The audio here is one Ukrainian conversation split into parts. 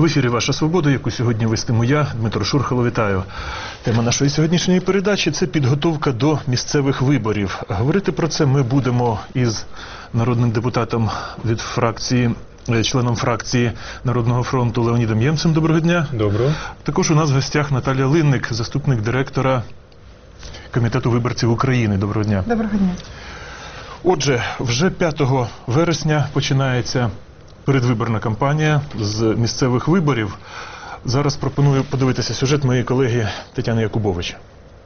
В ефірі «Ваша свобода», яку сьогодні вестиму я, Дмитро Шурхало, вітаю. Тема нашої сьогоднішньої передачі – це підготовка до місцевих виборів. Говорити про це ми будемо із народним депутатом від фракції, членом фракції Народного фронту Леонідом Ємцем. Доброго дня. Доброго. Також у нас в гостях Наталія Линник, заступник директора Комітету виборців України. Доброго дня. Доброго дня. Отже, вже 5 вересня починається передвиборна кампанія з місцевих виборів. Зараз пропоную подивитися сюжет моєї колеги Тетяни Якубович.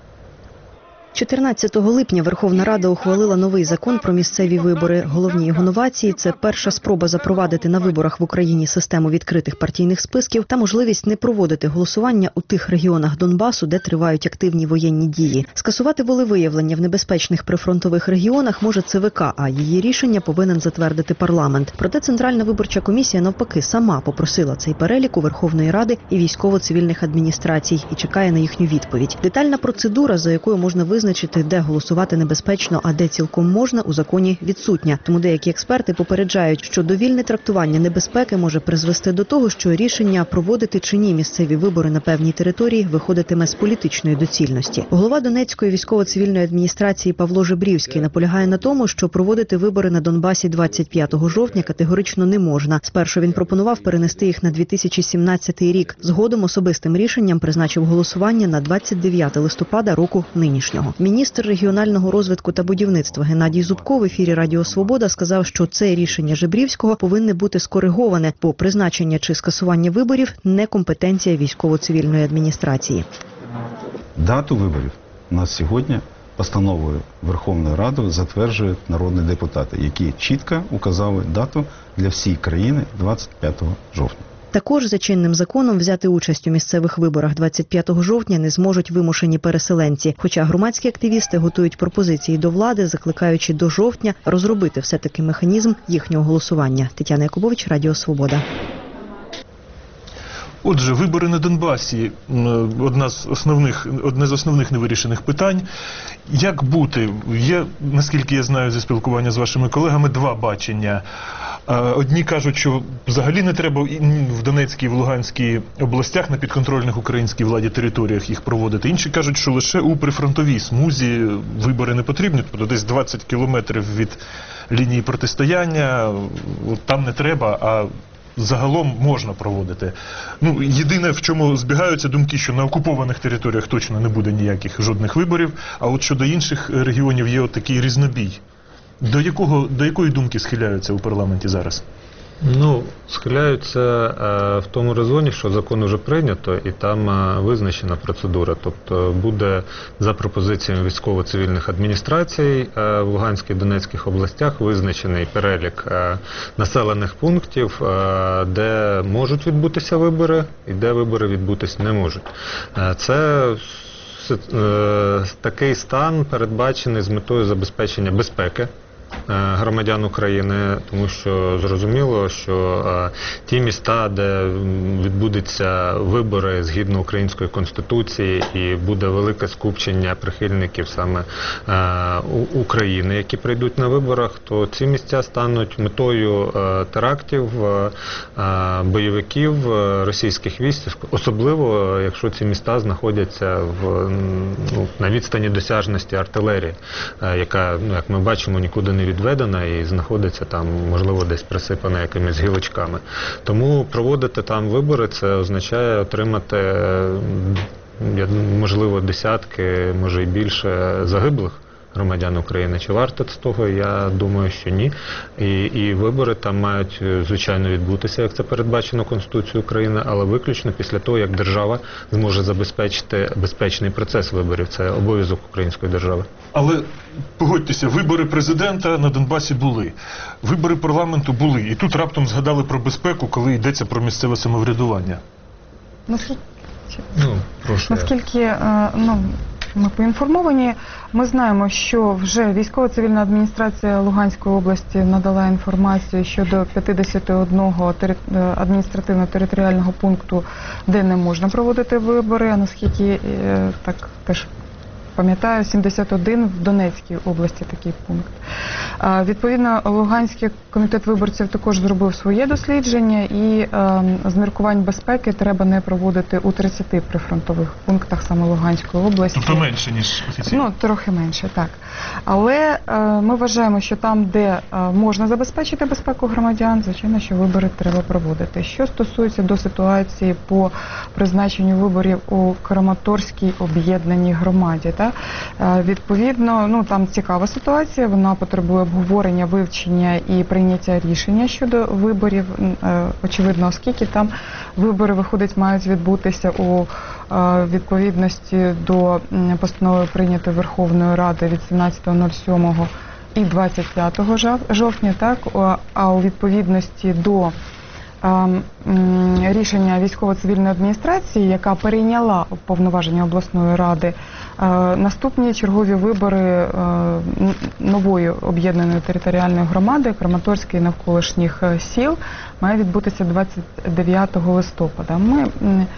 14 липня Верховна Рада ухвалила новий закон про місцеві вибори. Головні його новації – це перша спроба запровадити на виборах в Україні систему відкритих партійних списків та можливість не проводити голосування у тих регіонах Донбасу, де тривають активні воєнні дії. Скасувати волевиявлення в небезпечних прифронтових регіонах може ЦВК, а її рішення повинен затвердити парламент. Проте Центральна виборча комісія навпаки сама попросила цей перелік у Верховної Ради і військово-цивільних адміністрацій і чекає на їхню відповідь. Детальна процедура, за якою можна визначити, де голосувати небезпечно, а де цілком можна, у законі відсутня. Тому деякі експерти попереджають, що довільне трактування небезпеки може призвести до того, що рішення проводити чи ні місцеві вибори на певній території виходитиме з політичної доцільності. Голова Донецької військово-цивільної адміністрації Павло Жебрівський наполягає на тому, що проводити вибори на Донбасі 25 жовтня категорично не можна. Спершу він пропонував перенести їх на 2017 рік. Згодом особистим рішенням призначив голосування на 29 листопада року нинішнього. Міністр регіонального розвитку та будівництва Геннадій Зубко в ефірі Радіо Свобода сказав, що це рішення Жебрівського повинне бути скориговане, бо призначення чи скасування виборів – не компетенція військово-цивільної адміністрації. Дату виборів у нас сьогодні постановою Верховної Ради затверджують народні депутати, які чітко указали дату для всієї країни 25 жовтня. Також за чинним законом взяти участь у місцевих виборах 25 жовтня не зможуть вимушені переселенці. Хоча громадські активісти готують пропозиції до влади, закликаючи до жовтня розробити все-таки механізм їхнього голосування. Тетяна Якубович, Радіо Свобода. Отже, вибори на Донбасі – одне з основних невирішених питань. Як бути? Є, наскільки я знаю зі спілкування з вашими колегами, два бачення. Одні кажуть, що взагалі не треба в Донецькій і в Луганській областях на підконтрольних українській владі територіях їх проводити. Інші кажуть, що лише у прифронтовій смузі вибори не потрібні, тобто десь 20 кілометрів від лінії протистояння, там не треба, а загалом можна проводити. Єдине, в чому збігаються думки, що на окупованих територіях точно не буде ніяких жодних виборів, а от щодо інших регіонів є от такий різнобій. До якої думки схиляються у парламенті зараз? Схиляються в тому резоні, що закон вже прийнято і там визначена процедура. Тобто буде за пропозиціями військово-цивільних адміністрацій в Луганській і Донецьких областях визначений перелік населених пунктів, де можуть відбутися вибори і де вибори відбутися не можуть. Це такий стан передбачений з метою забезпечення безпеки громадян України, тому що зрозуміло, що ті міста, де відбудуться вибори згідно Української Конституції і буде велике скупчення прихильників саме України, які прийдуть на виборах, то ці місця стануть метою терактів, бойовиків, російських військ, особливо, якщо ці міста знаходяться на відстані досяжності артилерії, яка, як ми бачимо, нікуди не відведена і знаходиться там, можливо, десь присипана якимись гілочками. Тому проводити там вибори – це означає отримати, можливо, десятки, може і більше загиблих громадян України. Чи варто з того? Я думаю, що ні. І вибори там мають, звичайно, відбутися, як це передбачено Конституцією України, але виключно після того, як держава зможе забезпечити безпечний процес виборів. Це обов'язок української держави. Але, погодьтеся, вибори президента на Донбасі були, вибори парламенту були, і тут раптом згадали про безпеку, коли йдеться про місцеве самоврядування. Наскільки ми поінформовані, ми знаємо, що вже військово-цивільна адміністрація Луганської області надала інформацію щодо 51 адміністративно-територіального пункту, де не можна проводити вибори, а наскільки так теж пам'ятаю, 71 в Донецькій області такий пункт. Відповідно, Луганський комітет виборців також зробив своє дослідження, і з міркувань безпеки треба не проводити у 30 прифронтових пунктах саме Луганської області. Тобто менше, ніж офіційно? Ну, трохи менше, так. Але ми вважаємо, що там, де можна забезпечити безпеку громадян, звичайно, що вибори треба проводити. Що стосується до ситуації по призначенню виборів у Краматорській об'єднаній громаді, так? Відповідно, ну, там цікава ситуація, вона потребує обговорення, вивчення і прийняття рішення щодо виборів. Очевидно, оскільки там вибори, виходить, мають відбутися у відповідності до постанови, прийнятої Верховної Ради від 17.07 і 25 жовтня, так, а у відповідності до рішення військово-цивільної адміністрації, яка перейняла повноваження обласної ради, наступні чергові вибори нової об'єднаної територіальної громади Краматорської і навколишніх сіл має відбутися 29 листопада. Ми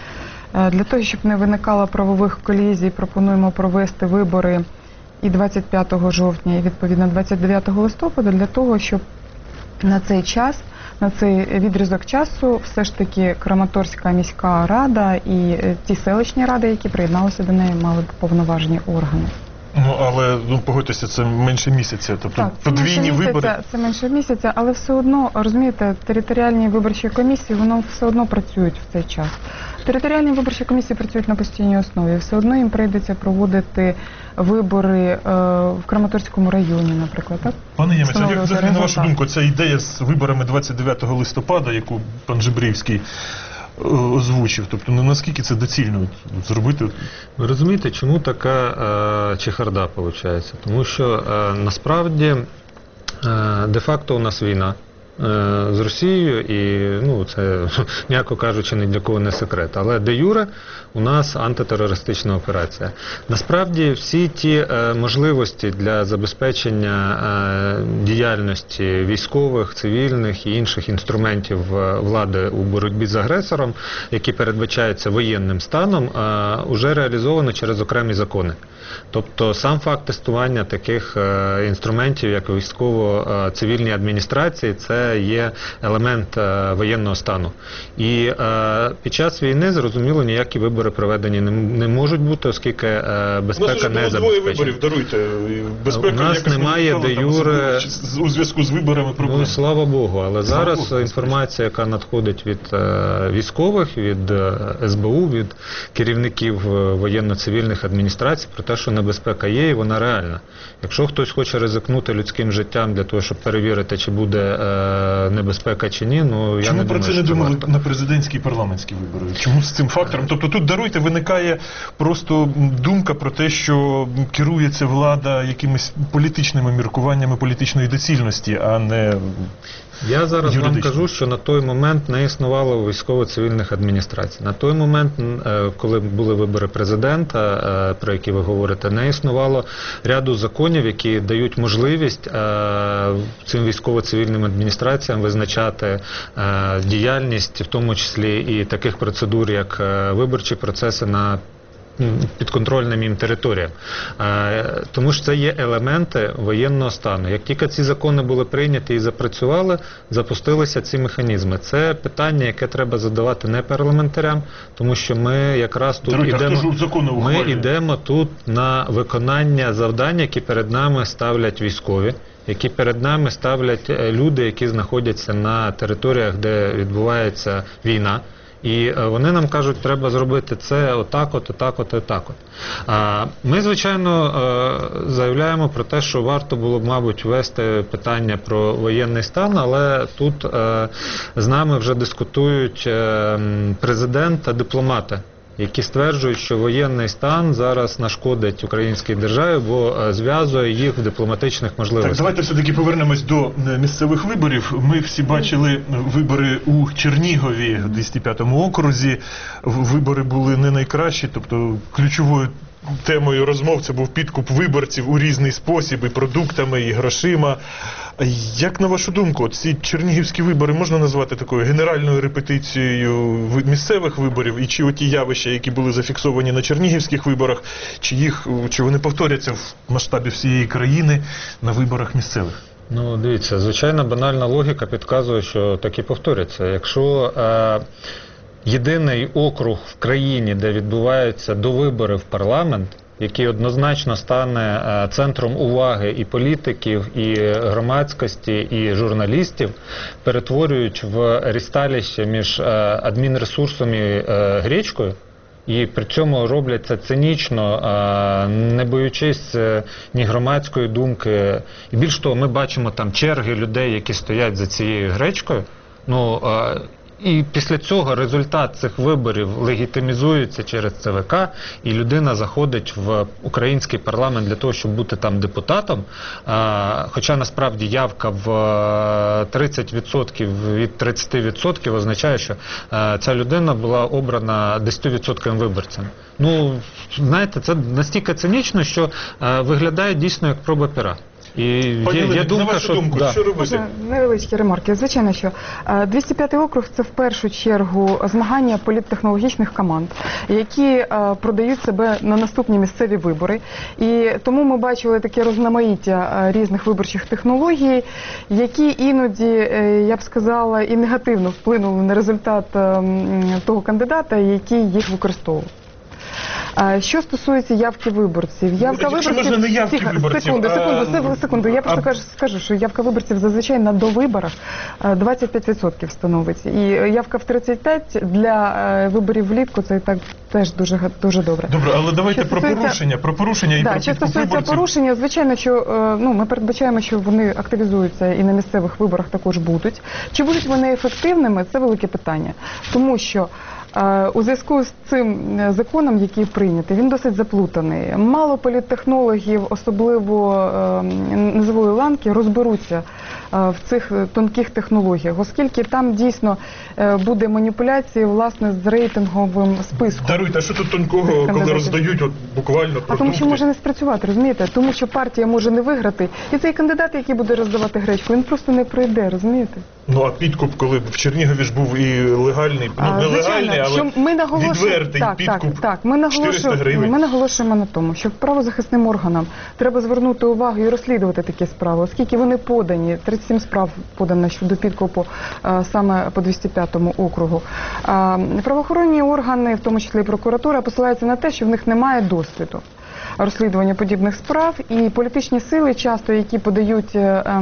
для того, щоб не виникало правових колізій, пропонуємо провести вибори і 25 жовтня, і відповідно 29 листопада, для того, щоб на цей час, на цей відрізок часу все ж таки Краматорська міська рада і ті селищні ради, які приєдналися до неї, мали повноважені органи. Ну, але, погодьтеся, це менше місяця, тобто так, подвійні вибори. Це менше місяця, але все одно, розумієте, територіальні виборчі комісії, воно все одно працюють в цей час. Територіальні виборчі комісії працюють на постійній основі, все одно їм прийдеться проводити вибори в Краматорському районі, наприклад, так? Пане Ємець, а як взагалі, на вашу думку, ця ідея з виборами 29 листопада, яку пан Жебрівський озвучив, тобто наскільки це доцільно зробити? Ви розумієте, чому така чехарда виходить? Тому що насправді де-факто у нас війна з Росією, і ну, це, м'яко кажучи, ні для кого не секрет. Але де-юре у нас антитерористична операція. Насправді всі ті можливості для забезпечення діяльності військових, цивільних і інших інструментів влади у боротьбі з агресором, які передбачаються воєнним станом, вже реалізовано через окремі закони. Тобто сам факт тестування таких інструментів, як військово-цивільні адміністрації, це є елемент воєнного стану. І під час війни, зрозуміло, ніякі вибори проведені не можуть бути, оскільки безпека не забезпечена. Двоє виборів, даруйте. Безпека у нас немає де-юре у зв'язку з виборами проблем. Ну, слава Богу, але зараз інформація, яка надходить від військових, від СБУ, від керівників воєнно-цивільних адміністрацій про те, що небезпека є і вона реальна. Якщо хтось хоче ризикнути людським життям для того, щоб перевірити, чи буде небезпека чи ні, ну я не думаю, що про це не думали на президентські і парламентські вибори? Чому з цим фактором? Тобто тут, даруйте, виникає просто думка про те, що керується влада якимись політичними міркуваннями політичної доцільності, а не я зараз юридично. вам кажу, що на той момент не існувало військово-цивільних адміністрацій. На той момент, коли були вибори президента, про які ви говорите, не існувало ряду законів, які дають можливість цим військово-цивільним адміністраціям визначати діяльність, в тому числі і таких процедур, як виборчі процеси на підконтрольним їм територіям. Тому що це є елементи воєнного стану. Як тільки ці закони були прийняті і запрацювали, запустилися ці механізми. Це питання, яке треба задавати не парламентарям, тому що ми якраз тут йдемо тут на виконання завдань, які перед нами ставлять військові, які перед нами ставлять люди, які знаходяться на територіях, де відбувається війна. І вони нам кажуть, треба зробити це отак от, отак от, отак от. Ми, звичайно, заявляємо про те, що варто було б, мабуть, ввести питання про воєнний стан, але тут з нами вже дискутують президент та дипломати, які стверджують, що воєнний стан зараз нашкодить українській державі, бо зв'язує їх в дипломатичних можливостях. Так, давайте все-таки повернемось до місцевих виборів. Ми всі бачили вибори у Чернігові, в 205-му окрузі. Вибори були не найкращі, тобто ключовою темою розмов це був підкуп виборців у різний спосіб, і продуктами, і грошима. Як на вашу думку, ці чернігівські вибори можна назвати такою генеральною репетицією місцевих виборів? І чи оті явища, які були зафіксовані на чернігівських виборах, чи вони повторяться в масштабі всієї країни на виборах місцевих? Ну, дивіться, звичайно, банальна логіка підказує, що так і повторяться. Якщо єдиний округ в країні, де відбуваються довибори в парламент, який однозначно стане центром уваги і політиків, і громадськості, і журналістів, перетворюють в рісталище між адмінресурсом і гречкою, і при цьому роблять це цинічно, не боючись ні громадської думки. І більш того, ми бачимо там черги людей, які стоять за цією гречкою. І після цього результат цих виборів легітимізується через ЦВК, і людина заходить в український парламент для того, щоб бути там депутатом. Хоча насправді явка в 30% від 30% означає, що ця людина була обрана 10% виборцем. Ну, знаєте, це настільки цинічно, що виглядає дійсно як проба пера. І є думка, на вашу думку, що робити? Невеличкі ремарки. Звичайно, що 205-й округ – це в першу чергу змагання політтехнологічних команд, які продають себе на наступні місцеві вибори. І тому ми бачили таке розноманіття різних виборчих технологій, які іноді, я б сказала, і негативно вплинули на результат того кандидата, який їх використовував. Що стосується явки виборців, явка виборців... Можна не явки виборців, Секунду. Я просто скажу, що явка виборців зазвичай на довиборах 25% становить. І явка в 35% для виборів влітку це і так теж дуже добре. Добре, але давайте про порушення і про підкуп що стосується виборців. порушення, звичайно, що ми передбачаємо, що вони активізуються і на місцевих виборах також будуть. Чи будуть вони ефективними, це велике питання. Тому що у зв'язку з цим законом, який прийнятий, він досить заплутаний. Мало політтехнологів, особливо низової ланки, розберуться в цих тонких технологіях, оскільки там дійсно буде маніпуляція, власне, з рейтинговим списком. Даруйте, а що тут тонкого, коли роздають буквально продукти? Тому що може не спрацювати, розумієте? Тому що партія може не виграти, і цей кандидат, який буде роздавати гречку, він просто не пройде, розумієте? Ну, а підкуп, коли в Чернігові ж був і легальний, нелегальний, але відвертий підкуп 400 гривень. Ми наголошуємо на тому, що правозахисним органам треба звернути увагу і розслідувати такі справи, оскільки вони подані, 37 справ подано щодо підкупу саме по 205-му округу. Правоохоронні органи, в тому числі і прокуратура, посилаються на те, що в них немає досвіду розслідування подібних справ, і політичні сили часто, які подають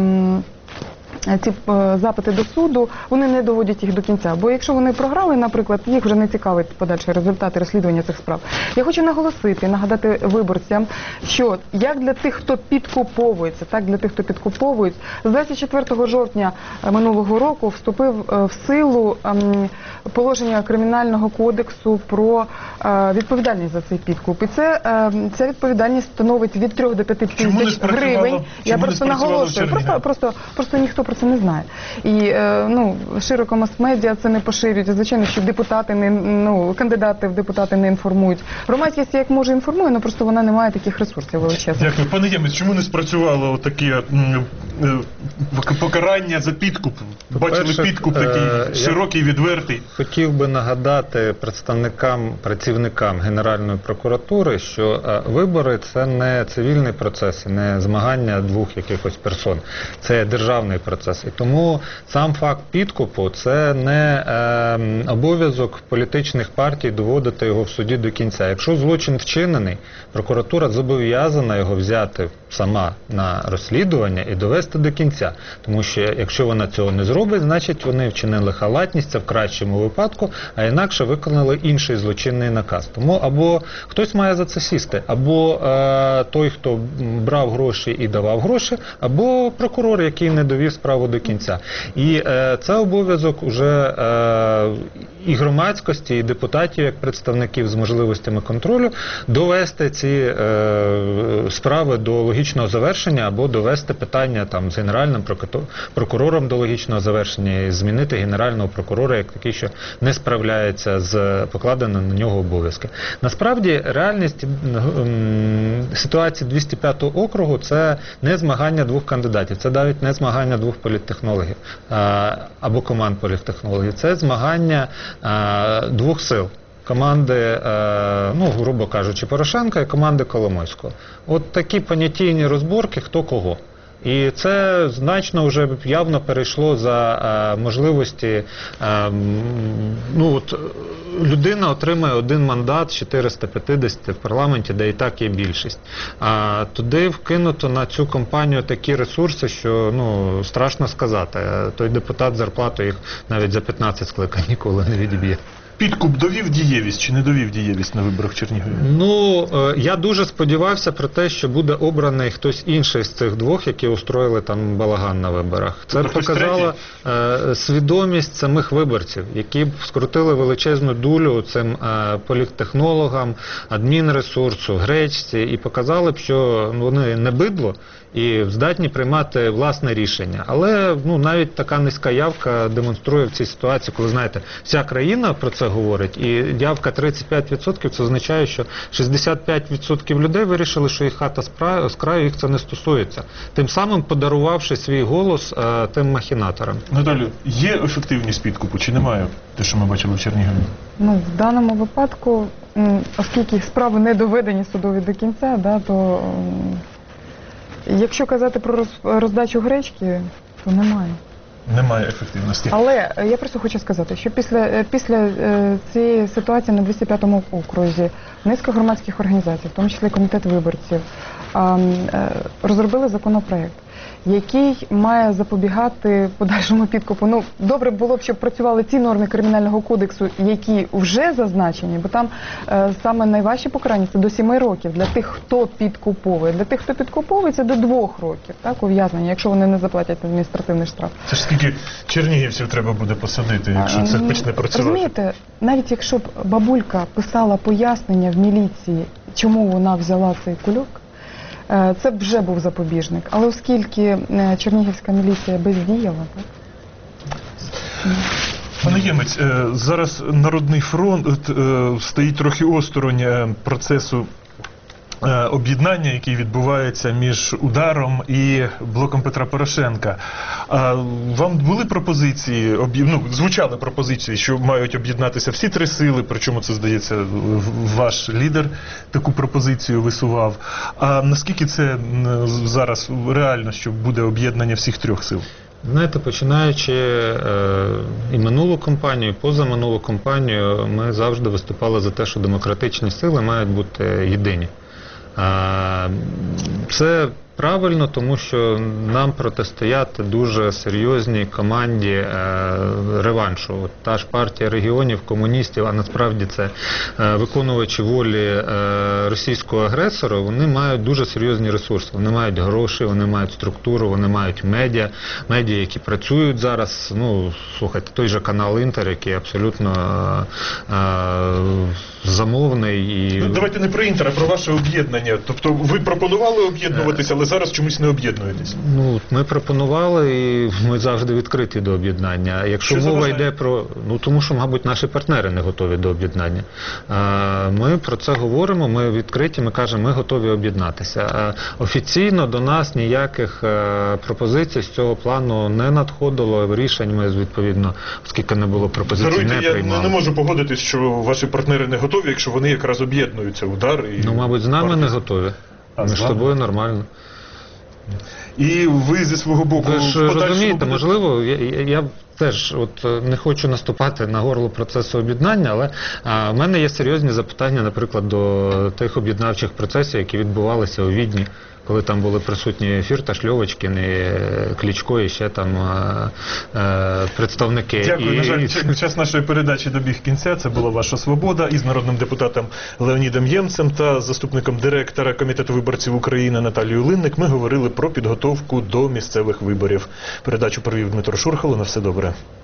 ці запити до суду, вони не доводять їх до кінця. Бо якщо вони програли, наприклад, їх вже не цікавить подальші результати розслідування цих справ. Я хочу наголосити, нагадати виборцям, що як для тих, хто підкуповується, так для тих, хто підкуповують, з 24 жовтня минулого року вступив в силу положення Кримінального кодексу про відповідальність за цей підкуп. І ця відповідальність становить від 3 до 5 тисяч гривень. Я просто наголошую, просто ніхто про це не знає. І широко мас-медіа це не поширюють. Звичайно, що депутати кандидати в депутати не інформують. Громадськість як може інформує, але просто вона не має таких ресурсів величезних. Дякую. Пане Ємець, чому не спрацювало таке покарання за підкуп? Бачили підкуп такий широкий, відвертий. Хотів би нагадати працівникам Генеральної прокуратури, що вибори – це не цивільний процес, не змагання двох якихось персон. Це державний процес. І тому сам факт підкупу – це не обов'язок політичних партій доводити його в суді до кінця. Якщо злочин вчинений, прокуратура зобов'язана його взяти сама на розслідування і довести до кінця. Тому що якщо вона цього не зробить, значить вони вчинили халатність, це в кращому випадку, а інакше виконали інший злочинний наказ. Тому або хтось має за це сісти, або той, хто брав гроші і давав гроші, або прокурор, який не довів справу до кінця. І це обов'язок уже і громадськості, і депутатів, як представників з можливостями контролю, довести ці справи до логічного завершення або довести питання там з генеральним прокурором до логічного завершення і змінити генерального прокурора як такий, що не справляється з покладеними на нього обов'язки. Насправді, реальність ситуації 205-го округу – це не змагання двох кандидатів, це навіть не змагання двох політтехнологів або команд політтехнологів, це змагання двох сил. Команди, ну, грубо кажучи, Порошенка і команди Коломойського. От такі понятійні розборки, хто кого. І це значно вже явно перейшло за можливості, ну от людина отримає один мандат з 450 в парламенті, де і так є більшість. А туди вкинуто на цю кампанію такі ресурси, що, ну, страшно сказати. Той депутат зарплату їх навіть за 15 скликань ніколи не відіб'є. Підкуп довів дієвість чи не довів дієвість на виборах в Чернігові? Ну, я дуже сподівався про те, що буде обраний хтось інший з цих двох, які устроїли там балаган на виборах. Це показало свідомість самих виборців, які б скрутили величезну дулю цим політтехнологам, адмінресурсу, гречці, і показали б, що вони не бидло і здатні приймати власне рішення. Але, ну, навіть така низька явка демонструє в цій ситуації, коли, знаєте, вся країна про це говорить, і явка 35% це означає, що 65% людей вирішили, що їх хата з краю, їх це не стосується. Тим самим подарувавши свій голос тим махінаторам. Наталю, є ефективність підкупу чи немає, те, що ми бачили в Чернігові? Ну, в даному випадку, оскільки справи не доведені судові до кінця, да, то якщо казати про роздачу гречки, то немає. Немає ефективності. Але я просто хочу сказати, що після цієї ситуації на 205-му окрузі низка громадських організацій, в тому числі комітет виборців, розробили законопроект, який має запобігати подальшому підкупу. Ну, добре було б, щоб працювали ці норми Кримінального кодексу, які вже зазначені, бо там саме найважчі покарання – це до 7 років для тих, хто підкуповує. Для тих, хто підкуповує, це до 2 років, так, ув'язнення, якщо вони не заплатять адміністративний штраф. Це ж скільки чернігівців треба буде посадити, якщо це почне працювати? Розумієте, навіть якщо б бабулька писала пояснення в міліції, чому вона взяла цей кульок, це б вже був запобіжник. Але оскільки чернігівська міліція бездіяла, так? Пане Ємець, зараз Народний фронт стоїть трохи осторонь процесу об'єднання, який відбувається між «Ударом» і блоком Петра Порошенка. Вам були пропозиції, звучали пропозиції, що мають об'єднатися всі три сили, причому це, здається, ваш лідер таку пропозицію висував. А наскільки це зараз реально, що буде об'єднання всіх трьох сил? Знаєте, починаючи і минулу кампанію, і позаминулу кампанію, ми завжди виступали за те, що демократичні сили мають бути єдині. Це правильно, тому що нам протистояти дуже серйозній команді реваншу. От та ж партія регіонів, комуністів, а насправді це виконувачі волі російського агресора, вони мають дуже серйозні ресурси. Вони мають гроші, вони мають структуру, вони мають медіа, які працюють зараз. Ну, слухайте, той же канал «Інтер», який абсолютно замовний. І... Давайте не про «Інтер», а про ваше об'єднання. Тобто ви пропонували об'єднуватися, але зараз чомусь не об'єднуєтесь. Ну, ми пропонували і ми завжди відкриті до об'єднання. Якщо мова йде про... Ну, тому що, мабуть, наші партнери не готові до об'єднання. Ми про це говоримо, ми відкриті, ми кажемо, ми готові об'єднатися. Офіційно до нас ніяких пропозицій з цього плану не надходило, рішень ми, відповідно, оскільки не було пропозицій, не приймали. Я не можу погодитись, що ваші партнери не готові, якщо вони якраз об'єднуються, «Удар» і... Ну, мабуть, з нами не готові. Ми з тобою нормально. І ви зі свого боку... Ви ж розумієте, можливо, я теж не хочу наступати на горло процесу об'єднання, але в мене є серйозні запитання, наприклад, до тих об'єднавчих процесів, які відбувалися у Відні, коли там були присутні Фірташ, Льовочкін і Кличко, і ще там представники. Дякую. На жаль, час нашої передачі добіг кінця. Це була «Ваша свобода» із народним депутатом Леонідом Ємцем та заступником директора Комітету виборців України Наталією Линник. Ми говорили про підготовку до місцевих виборів. Передачу провів Дмитро Шурхало. На все добре.